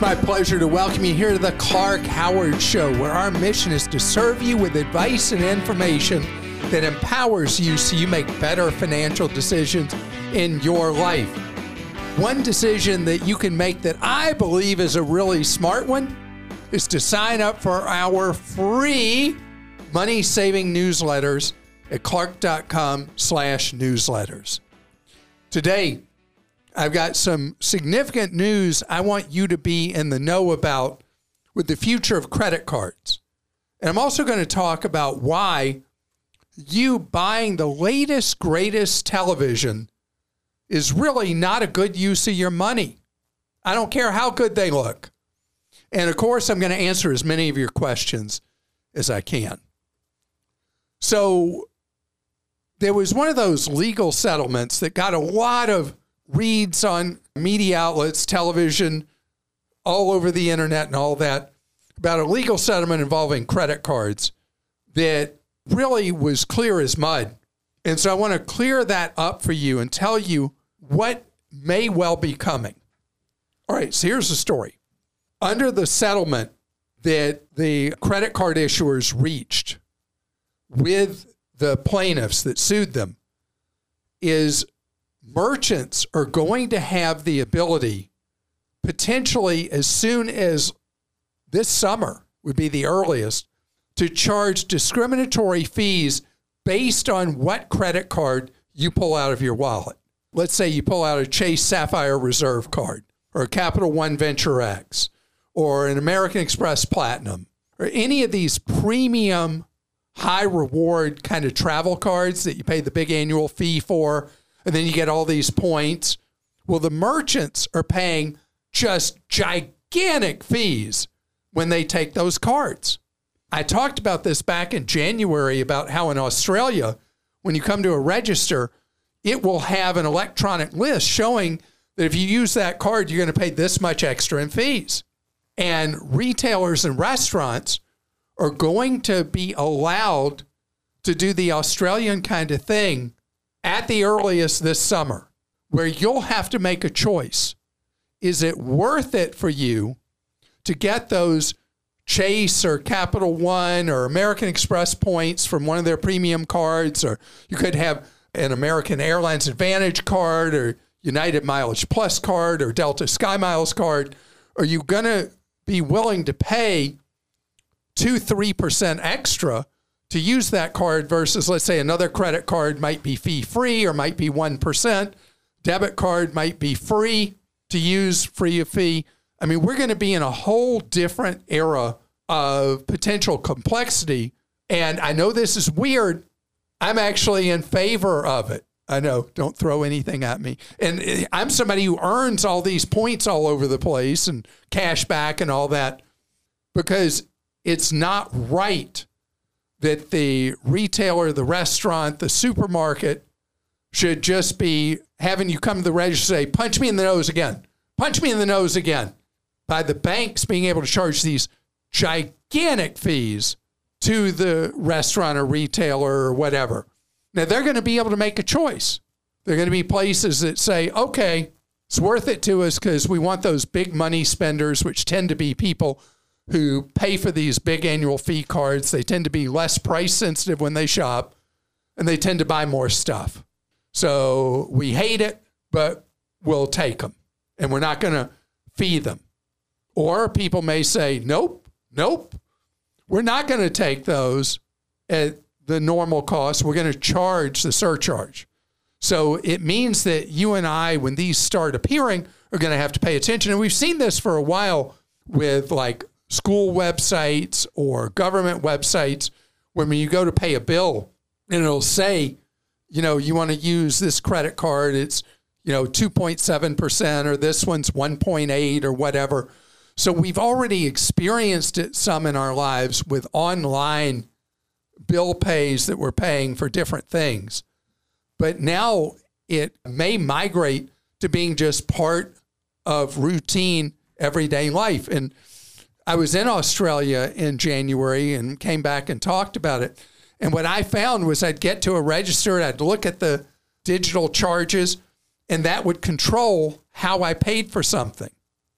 my pleasure to welcome you here to the Clark Howard Show, where our mission is to serve you with advice and information that empowers you so you make better financial decisions in your life. One decision that you can make that I believe is a really smart one is to sign up for our free money-saving newsletters at clark.com/newsletters. Today, I've got some significant news I want you to be in the know about with the future of credit cards. And I'm also going to talk about why you buying the latest, greatest television is really not a good use of your money. I don't care how good they look. And of course, I'm going to answer as many of your questions as I can. So there was one of those legal settlements that got a lot of reads on media outlets, television, all over the internet and all that, about a legal settlement involving credit cards that really was clear as mud. And so I want to clear that up for you and tell you what may well be coming. All right, so here's the story. Under the settlement that the credit card issuers reached with the plaintiffs that sued them is merchants are going to have the ability, potentially as soon as this summer would be the earliest, to charge discriminatory fees based on what credit card you pull out of your wallet. Let's say you pull out a Chase Sapphire Reserve card or a Capital One Venture X or an American Express Platinum or any of these premium high reward kind of travel cards that you pay the big annual fee for, and then you get all these points. Well, the merchants are paying just gigantic fees when they take those cards. I talked about this back in January about how in Australia, when you come to a register, it will have an electronic list showing that if you use that card, you're going to pay this much extra in fees. And retailers and restaurants are going to be allowed to do the Australian kind of thing at the earliest this summer, where you'll have to make a choice. Is it worth it for you to get those Chase or Capital One or American Express points from one of their premium cards, or you could have an American Airlines Advantage card or United Mileage Plus card or Delta Sky Miles card? Are you going to be willing to pay 2-3% extra to use that card versus, let's say, another credit card might be fee-free or might be 1%. Debit card might be free to use, free of fee. I mean, we're going to be in a whole different era of potential complexity. And I know this is weird. I'm actually in favor of it. I know, don't throw anything at me. And I'm somebody who earns all these points all over the place and cash back and all that, because it's not right that the retailer, the restaurant, the supermarket should just be having you come to the register and say, punch me in the nose again. Punch me in the nose again. By the banks being able to charge these gigantic fees to the restaurant or retailer or whatever. Now, they're going to be able to make a choice. There are going to be places that say, okay, it's worth it to us because we want those big money spenders, which tend to be people who pay for these big annual fee cards. They tend to be less price sensitive when they shop, and they tend to buy more stuff. So we hate it, but we'll take them, and we're not going to fee them. Or people may say, nope, we're not going to take those at the normal cost. We're going to charge the surcharge. So it means that you and I, when these start appearing, are going to have to pay attention. And we've seen this for a while with like school websites or government websites, when you go to pay a bill and it'll say, you want to use this credit card, it's, 2.7%, or this one's 1.8 or whatever. So we've already experienced it some in our lives with online bill pays that we're paying for different things. But now it may migrate to being just part of routine everyday life. And I was in Australia in January and came back and talked about it. And what I found was I'd get to a register and I'd look at the digital charges, and that would control how I paid for something.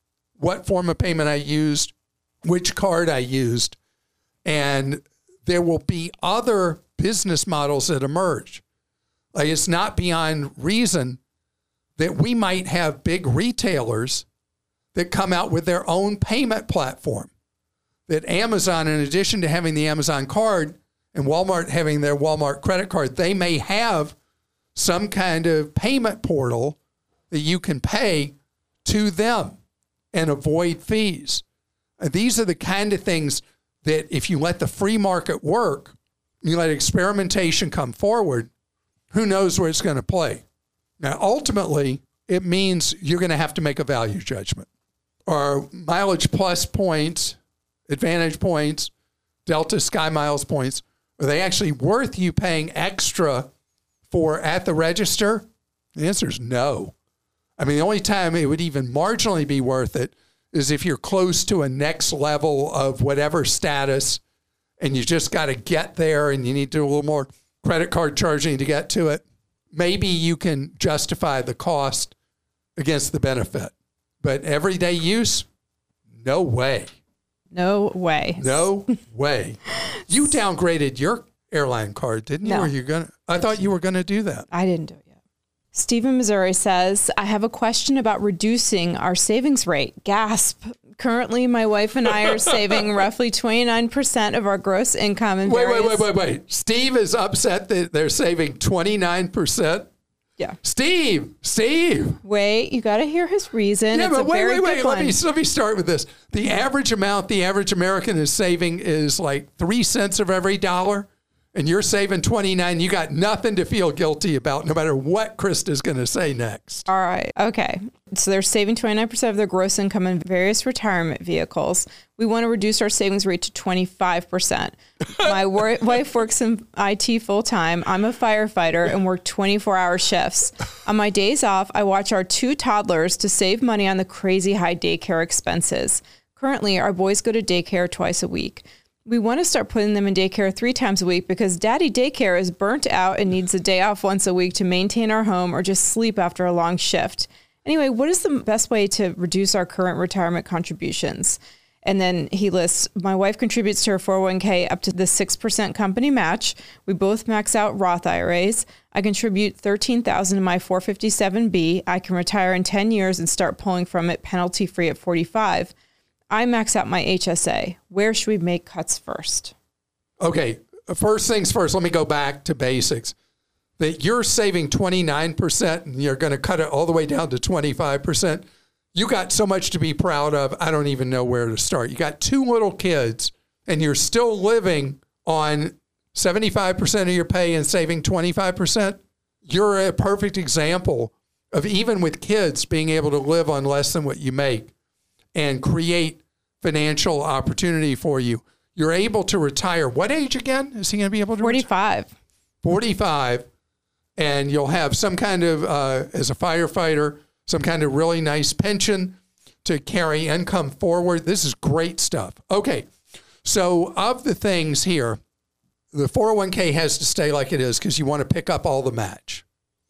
what form of payment I used, which card I used, and there will be other business models that emerge. Like, it's not beyond reason that we might have big retailers that come out with their own payment platform. That Amazon, in addition to having the Amazon card and Walmart having their Walmart credit card, they may have some kind of payment portal that you can pay to them and avoid fees. And these are the kind of things that if you let the free market work, you let experimentation come forward, who knows where it's going to play. Now, ultimately, it means you're going to have to make a value judgment. Are Mileage Plus points, Advantage points, Delta Sky Miles points, are they actually worth you paying extra for at the register? The answer is no. I mean, the only time it would even marginally be worth it is if you're close to a next level of whatever status and you just got to get there and you need to do a little more credit card charging to get to it. Maybe you can justify the cost against the benefit. But everyday use, no way. No way. No way. You downgraded your airline card, didn't you? No. Or you gonna? I thought you were going to do that. I didn't do it yet. Steve in Missouri says, I have a question about reducing our savings rate. Gasp. Currently, my wife and I are saving roughly 29% of our gross income in various... Wait. Steve is upset that they're saving 29%? Yeah. Steve. Wait, you got to hear his reason. Yeah, it's but wait. Let me start with this. The average amount the average American is saving is like 3 cents of every dollar, and you're saving 29. You got nothing to feel guilty about, no matter what Krista's going to say next. All right. Okay. So they're saving 29% of their gross income in various retirement vehicles. We want to reduce our savings rate to 25%. My wife works in IT full time. I'm a firefighter and work 24-hour shifts. On my days off, I watch our 2 toddlers to save money on the crazy high daycare expenses. Currently, our boys go to daycare twice a week. We want to start putting them in daycare 3 times a week because daddy daycare is burnt out and needs a day off once a week to maintain our home or just sleep after a long shift. Anyway, what is the best way to reduce our current retirement contributions? And then he lists, my wife contributes to her 401k up to the 6% company match. We both max out Roth IRAs. I contribute $13,000 to my 457B. I can retire in 10 years and start pulling from it penalty free at 45. I max out my HSA. Where should we make cuts first? Okay, first things first, let me go back to basics. That you're saving 29% and you're going to cut it all the way down to 25%. You got so much to be proud of, I don't even know where to start. You got 2 little kids and you're still living on 75% of your pay and saving 25%. You're a perfect example of, even with kids, being able to live on less than what you make and create financial opportunity for you. You're able to retire. What age again is he going to be able to 45. retire? 45. And you'll have some kind of, as a firefighter, some kind of really nice pension to carry income forward. This is great stuff. Okay, so of the things here, the 401k has to stay like it is because you want to pick up all the match.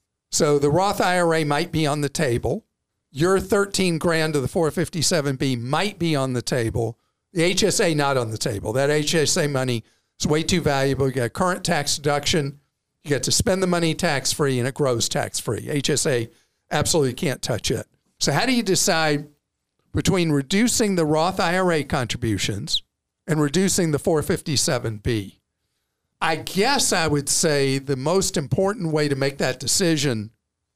So the Roth IRA might be on the table. Your 13 grand to the 457B might be on the table. The HSA not on the table. That HSA money is way too valuable. You got current tax deduction. You get to spend the money tax-free, and it grows tax-free. HSA absolutely can't touch it. So how do you decide between reducing the Roth IRA contributions and reducing the 457B? I guess I would say the most important way to make that decision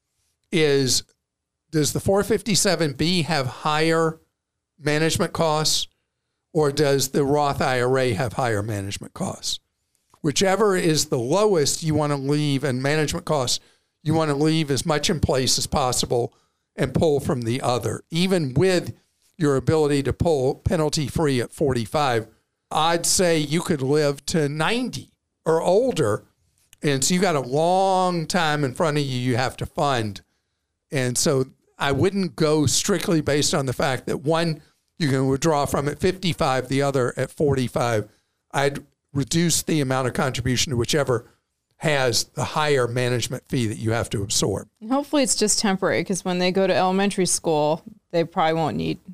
is, does the 457B have higher management costs, or does the Roth IRA have higher management costs? Whichever is the lowest, you want to leave, and management costs, you want to leave as much in place as possible and pull from the other. Even with your ability to pull penalty-free at 45, I'd say you could live to 90 or older. And so you got a long time in front of you have to fund. And so I wouldn't go strictly based on the fact that one, you can withdraw from at 55, the other at 45. I'd reduce the amount of contribution to whichever has the higher management fee that you have to absorb. Hopefully it's just temporary, because when they go to elementary school, they probably won't need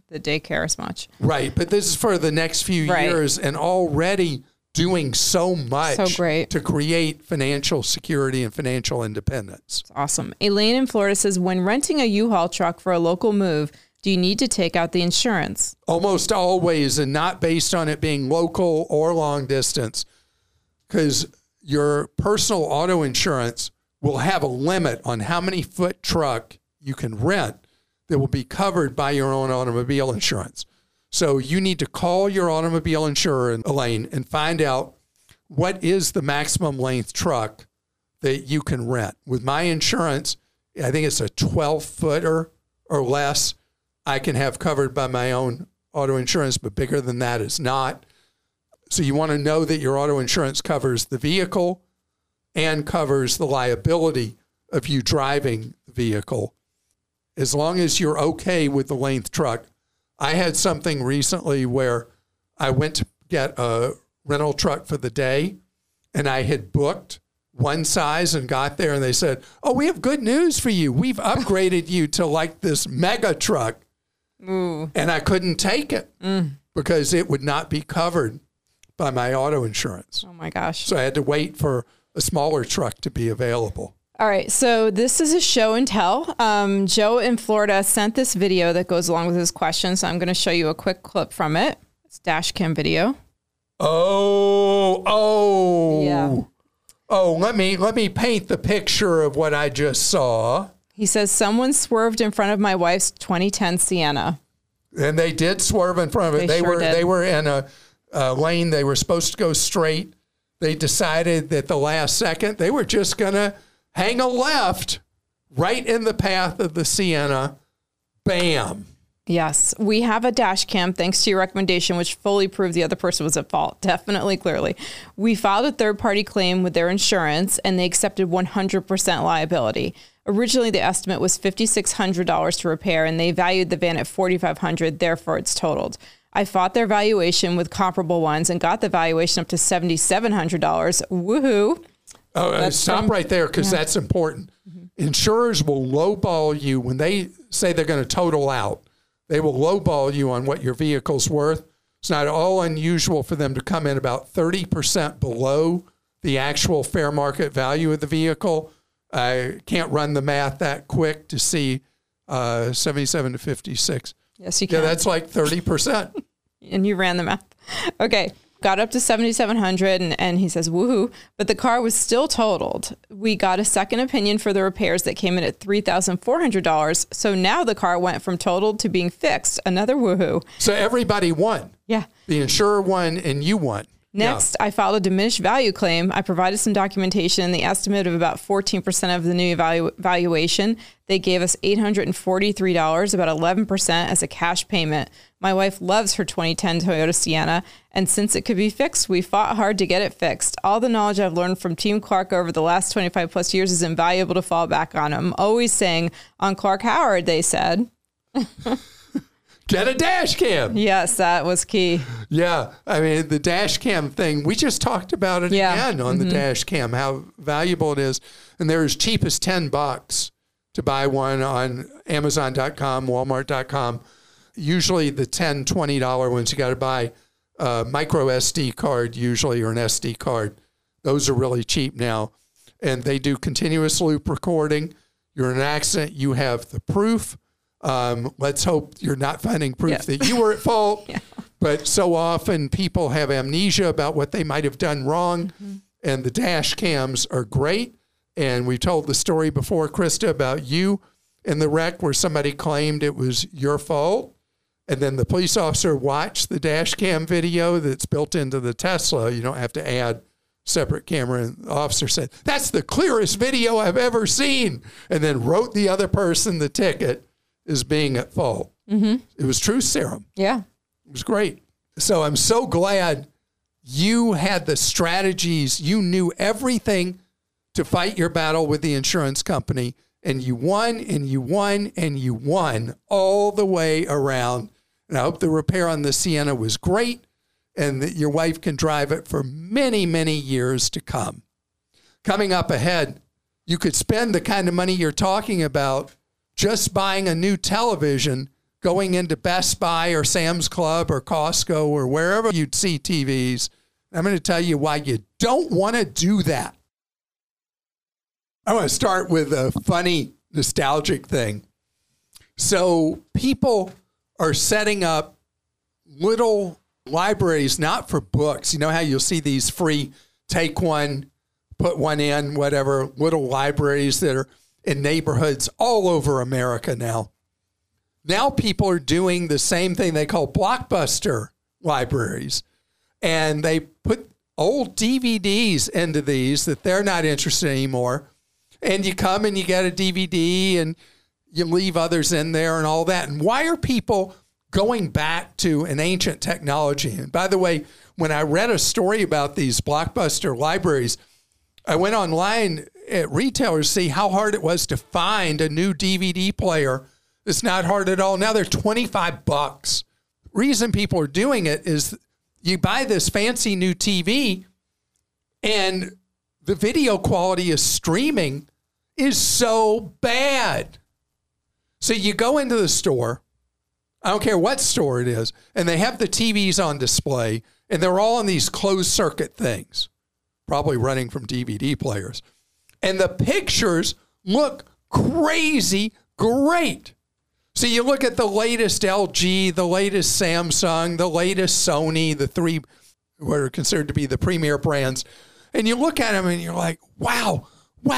the daycare as much. Right. But this is for the next few years and already doing so much to create financial security and financial independence. That's awesome. Elaine in Florida says, when renting a U-Haul truck for a local move, do you need to take out the insurance? Almost always, and not based on it being local or long distance, because your personal auto insurance will have a limit on how many foot truck you can rent that will be covered by your own automobile insurance. So you need to call your automobile insurer, Elaine, and find out what is the maximum length truck that you can rent. With my insurance, I think it's a 12-footer or less I can have covered by my own auto insurance, but bigger than that is not. So you want to know that your auto insurance covers the vehicle and covers the liability of you driving the vehicle. As long as you're okay with the length truck. I had something recently where I went to get a rental truck for the day, and I had booked one size and got there, and they said, oh, we have good news for you. We've upgraded you to like this mega truck. Ooh. And I couldn't take it because it would not be covered by my auto insurance. Oh, my gosh. So I had to wait for a smaller truck to be available. All right. So this is a show and tell. Joe in Florida sent this video that goes along with his question. So I'm going to show you a quick clip from it. It's dash cam video. Yeah. Oh, let me paint the picture of what I just saw. He says, someone swerved in front of my wife's 2010 Sienna. And they did swerve in front of it. They were in a lane. They were supposed to go straight. They decided that the last second they were just going to hang a left right in the path of the Sienna. Bam. Yes, we have a dash cam thanks to your recommendation, which fully proved the other person was at fault. Definitely, clearly. We filed a third-party claim with their insurance, and they accepted 100% liability. Originally, the estimate was $5,600 to repair, and they valued the van at $4,500. Therefore, it's totaled. I fought their valuation with comparable ones and got the valuation up to $7,700. Woohoo! Oh, stop right there because that's important. Mm-hmm. Insurers will lowball you when they say they're going to total out. They will lowball you on what your vehicle's worth. It's not all unusual for them to come in about 30% below the actual fair market value of the vehicle. I can't run the math that quick to see 77 to 56. Yes, you can. Yeah, that's like 30%. And you ran the math. Okay. Got up to $7,700 and he says, woohoo, but the car was still totaled. We got a second opinion for the repairs that came in at $3,400. So now the car went from totaled to being fixed. Another woohoo. So everybody won. Yeah. The insurer won and you won. Next, I filed a diminished value claim. I provided some documentation and the estimate of about 14% of the new valuation. They gave us $843, about 11% as a cash payment. My wife loves her 2010 Toyota Sienna, and since it could be fixed, we fought hard to get it fixed. All the knowledge I've learned from Team Clark over the last 25 plus years is invaluable to fall back on. I'm always saying, on Clark Howard, they said. Get a dash cam. Yes, that was key. Yeah. I mean, the dash cam thing, we just talked about it again on the dash cam, how valuable it is. And they're as cheap as $10 to buy one on Amazon.com, Walmart.com. Usually the $10, $20 ones, you got to buy a micro SD card usually, or an SD card. Those are really cheap now. And they do continuous loop recording. You're in an accident, you have the proof. Let's hope you're not finding proof that you were at fault. But so often people have amnesia about what they might have done wrong. And the dash cams are great. And we told the story before, Krista, about you in the wreck where somebody claimed it was your fault. And then the police officer watched the dash cam video that's built into the Tesla. You don't have to add separate camera. And the officer said, that's the clearest video I've ever seen. And then wrote the other person the ticket as being at fault. It was truth serum. Yeah. It was great. So I'm so glad you had the strategies. You knew everything to fight your battle with the insurance company. And you won, and you won, and you won all the way around. And I hope the repair on the Sienna was great and that your wife can drive it for many, many years to come. Coming up ahead, you could spend the kind of money you're talking about just buying a new television going into Best Buy or Sam's Club or Costco or wherever you'd see TVs. I'm going to tell you why you don't want to do that. I want to start with a funny, nostalgic thing. So people are setting up little libraries, not for books. You know how you'll see these free take one, put one in, whatever, little libraries that are in neighborhoods all over America now. Now people are doing the same thing they call Blockbuster libraries. And they put old DVDs into these that they're not interested in anymore. And you come and you get a DVD and you leave others in there and all that. And why are people going back to an ancient technology? And by the way, when I read a story about these Blockbuster libraries, I went online at retailers to see how hard it was to find a new DVD player. It's not hard at all. Now they're $25. Reason people are doing it is you buy this fancy new TV and the video quality of streaming is so bad. So you go into the store, I don't care what store it is, and they have the TVs on display, and they're all in these closed circuit things, probably running from DVD players. And the pictures look crazy great. So you look at the latest LG, the latest Samsung, the latest Sony, the three what are considered to be the premier brands, and you look at them and you're like, wow,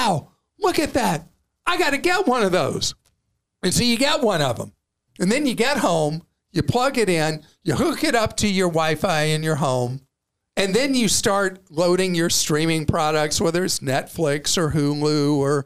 look at that. I got to get one of those. And so you get one of them. And then you get home, you plug it in, you hook it up to your Wi-Fi in your home, and then you start loading your streaming products, whether it's Netflix or Hulu or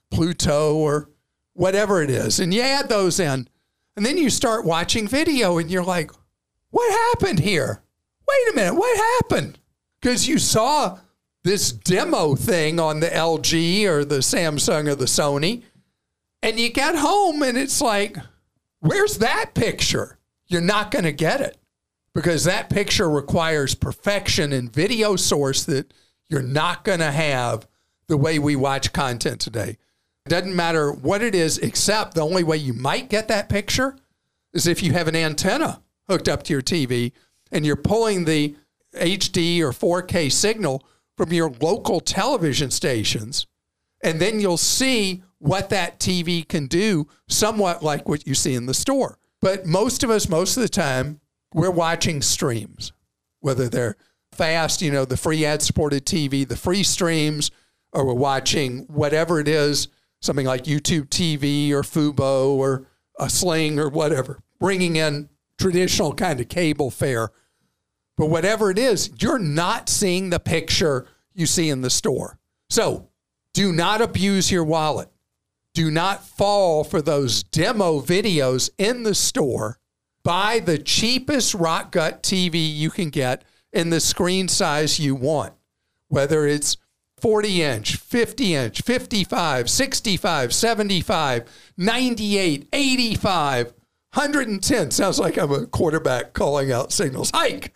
Pluto or whatever it is. And you add those in. And then you start watching video and you're like, what happened here? Wait a minute, what happened? Because you saw this demo thing on the LG or the Samsung or the Sony, and you get home and it's like, where's that picture? You're not going to get it because that picture requires perfection in video source that you're not going to have the way we watch content today. It doesn't matter what it is, except the only way you might get that picture is if you have an antenna hooked up to your TV and you're pulling the HD or 4K signal from your local television stations, and then you'll see what that TV can do, somewhat like what you see in the store. But most of us, most of the time, we're watching streams, whether they're fast, the free ad-supported TV, the free streams, or we're watching whatever it is, something like YouTube TV or Fubo or a Sling or whatever, bringing in traditional kind of cable fare. But whatever it is, you're not seeing the picture you see in the store. So do not abuse your wallet. Do not fall for those demo videos in the store. Buy the cheapest rock gut TV you can get in the screen size you want, whether it's 40-inch, 50-inch, 55, 65, 75, 98, 85, 110. Sounds like I'm a quarterback calling out signals. Hike.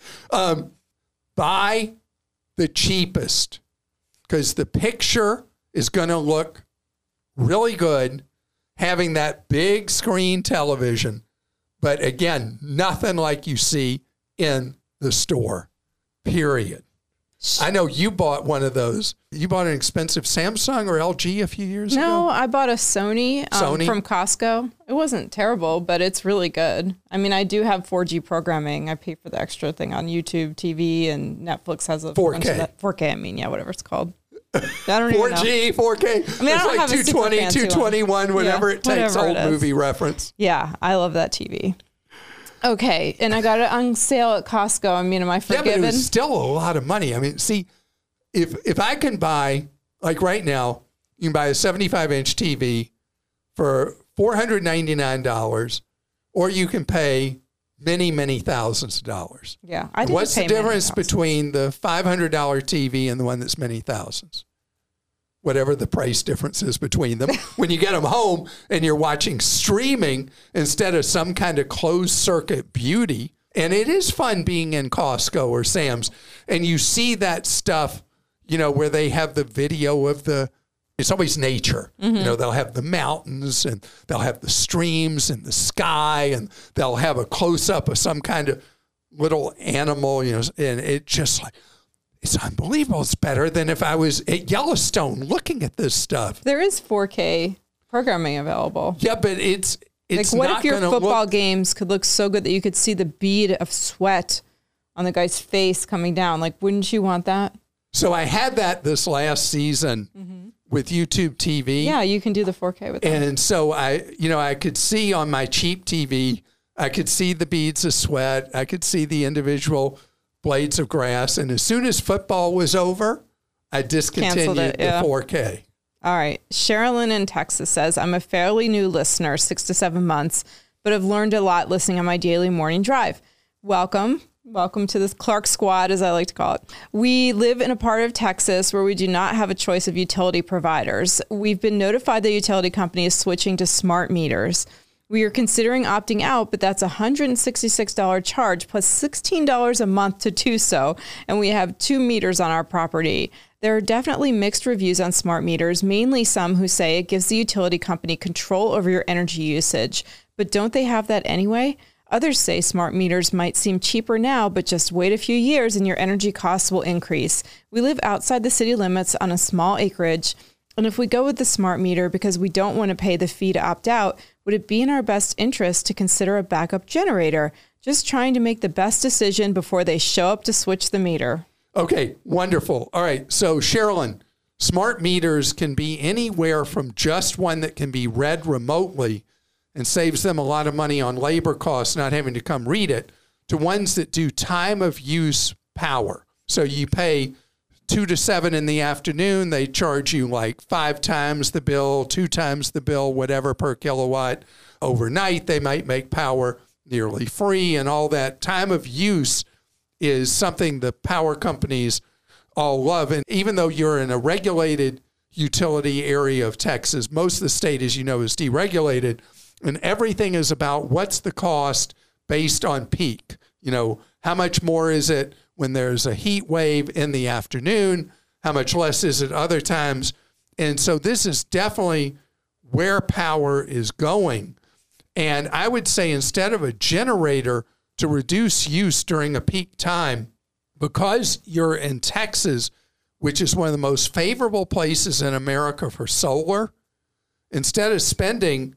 Buy the cheapest because the picture is going to look really good having that big screen television. But again, nothing like you see in the store, period. I know you bought one of those. You bought an expensive Samsung or LG a few years ago? No, I bought a Sony from Costco. It wasn't terrible, but it's really good. I mean, I do have 4G programming. I pay for the extra thing on YouTube TV, and Netflix has a 4K. bunch of that. 4K, I mean, yeah, whatever it's called. I don't even know. 4G, 4K. I mean, I don't it's like have 220, 221, whatever it takes, whatever old movie reference. Yeah, I love that TV. Okay, and I got it on sale at Costco. I mean, am I forgiven? Yeah, but it was still a lot of money. I mean, see, if I can buy, like right now, you can buy a 75-inch TV for $499, or you can pay many, many thousands of dollars. Yeah, I did. What's the difference between the $500 TV and the one that's many thousands? Whatever the price difference is between them. When you get them home and you're watching streaming instead of some kind of closed circuit beauty. And it is fun being in Costco or Sam's and you see that stuff, where they have the video of the it's always nature. You know, they'll have the mountains and they'll have the streams and the sky, and they'll have a close up of some kind of little animal, you know, and it just like, it's unbelievable. It's better than if I was at Yellowstone looking at this stuff. There is 4K programming available. Yeah, but it's like, what not if your gonna football look, games could look so good that you could see the bead of sweat on the guy's face coming down? Like, wouldn't you want that? So I had that this last season with YouTube TV. Yeah, you can do the 4K with that. And so I could see on my cheap TV, I could see the beads of sweat. I could see the individual blades of grass. And as soon as football was over, I discontinued the 4K. All right. Sherilyn in Texas says, I'm a fairly new listener, 6 to 7 months, but have learned a lot listening on my daily morning drive. Welcome. Welcome to this Clark Squad, as I like to call it. We live in a part of Texas where we do not have a choice of utility providers. We've been notified the utility company is switching to smart meters. We are considering opting out, but that's a $166 charge plus $16 a month to do so, and we have 2 meters on our property. There are definitely mixed reviews on smart meters, mainly some who say it gives the utility company control over your energy usage. But don't they have that anyway? Others say smart meters might seem cheaper now, but just wait a few years and your energy costs will increase. We live outside the city limits on a small acreage, and if we go with the smart meter because we don't want to pay the fee to opt out, would it be in our best interest to consider a backup generator? Just trying to make the best decision before they show up to switch the meter. Okay, wonderful. All right, so Sherilyn, smart meters can be anywhere from just one that can be read remotely and saves them a lot of money on labor costs, not having to come read it, to ones that do time of use power. So you pay 2 to 7 in the afternoon, they charge you like 5 times the bill, 2 times the bill, whatever per kilowatt. Overnight, they might make power nearly free, and all that. Time of use is something the power companies all love. And even though you're in a regulated utility area of Texas, most of the state, as you know, is deregulated. And everything is about what's the cost based on peak. You know, how much more is it when there's a heat wave in the afternoon? How much less is it other times? And so this is definitely where power is going. And I would say instead of a generator to reduce use during a peak time, because you're in Texas, which is one of the most favorable places in America for solar, instead of spending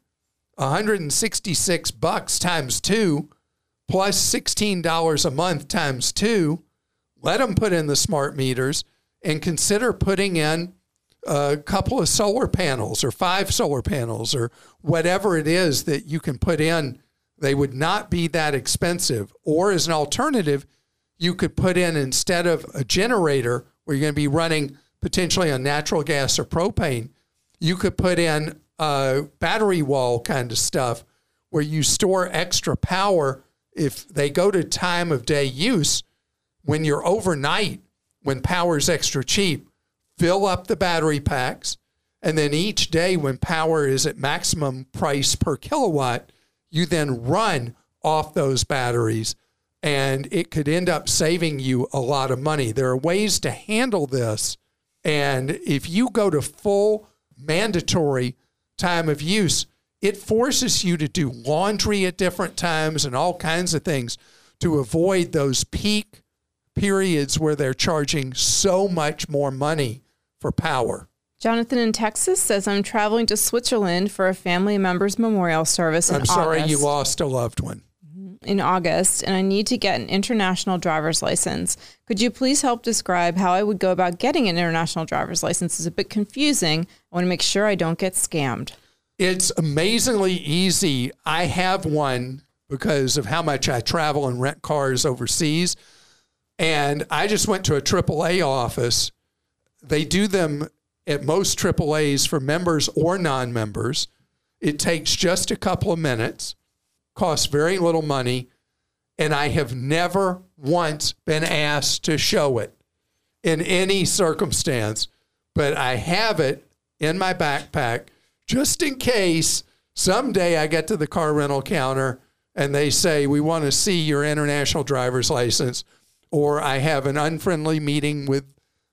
$166 times 2 plus $16 a month times 2, let them put in the smart meters and consider putting in a couple of solar panels or 5 solar panels or whatever it is that you can put in. They would not be that expensive. Or as an alternative, you could put in, instead of a generator where you're going to be running potentially on natural gas or propane, you could put in battery wall kind of stuff where you store extra power if they go to time of day use. When you're overnight, when power's extra cheap, fill up the battery packs, and then each day when power is at maximum price per kilowatt, you then run off those batteries, and it could end up saving you a lot of money. There are ways to handle this, and if you go to full mandatory time of use, it forces you to do laundry at different times and all kinds of things to avoid those peak periods where they're charging so much more money for power. Jonathan in Texas says, I'm traveling to Switzerland for a family member's memorial service in August. I'm sorry you lost a loved one. In August, and I need to get an international driver's license. Could you please help describe how I would go about getting an international driver's license? It's a bit confusing. I want to make sure I don't get scammed. It's amazingly easy. I have one because of how much I travel and rent cars overseas. And I just went to a AAA office. They do them at most AAAs for members or non-members. It takes just a couple of minutes, costs very little money, and I have never once been asked to show it in any circumstance, but I have it in my backpack just in case someday I get to the car rental counter and they say, we want to see your international driver's license, or I have an unfriendly meeting with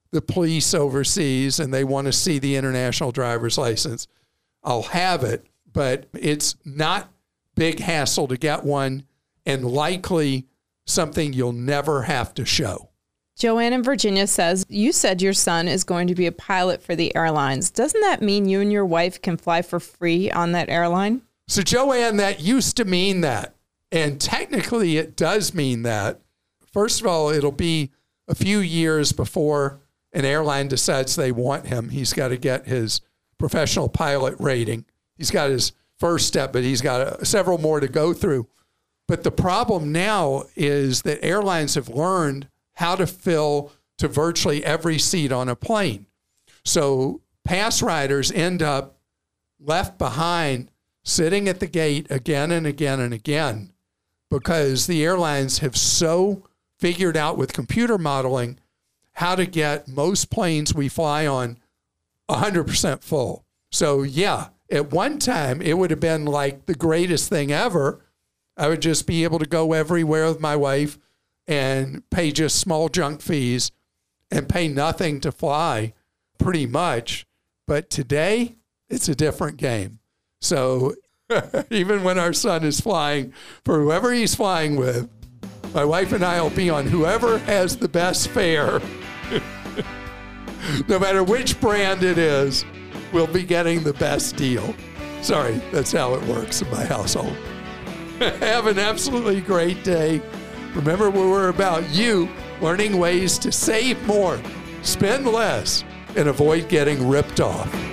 the police overseas and they want to see the international driver's license, I'll have it, but it's not big hassle to get one and likely something you'll never have to show. Joanne in Virginia says, you said your son is going to be a pilot for the airlines. Doesn't that mean you and your wife can fly for free on that airline? So Joanne, that used to mean that. And technically it does mean that. First of all, it'll be a few years before an airline decides they want him. He's got to get his professional pilot rating. He's got his first step, but he's got several more to go through. But the problem now is that airlines have learned how to fill to virtually every seat on a plane. So pass riders end up left behind, sitting at the gate again and again and again, because the airlines have so figured out with computer modeling how to get most planes we fly on 100% full. So yeah, at one time it would have been like the greatest thing ever. I would just be able to go everywhere with my wife and pay just small junk fees and pay nothing to fly pretty much. But today it's a different game. So even when our son is flying for whoever he's flying with, my wife and I will be on whoever has the best fare. No matter which brand it is, we'll be getting the best deal. Sorry, that's how it works in my household. Have an absolutely great day. Remember, we're about you learning ways to save more, spend less, and avoid getting ripped off.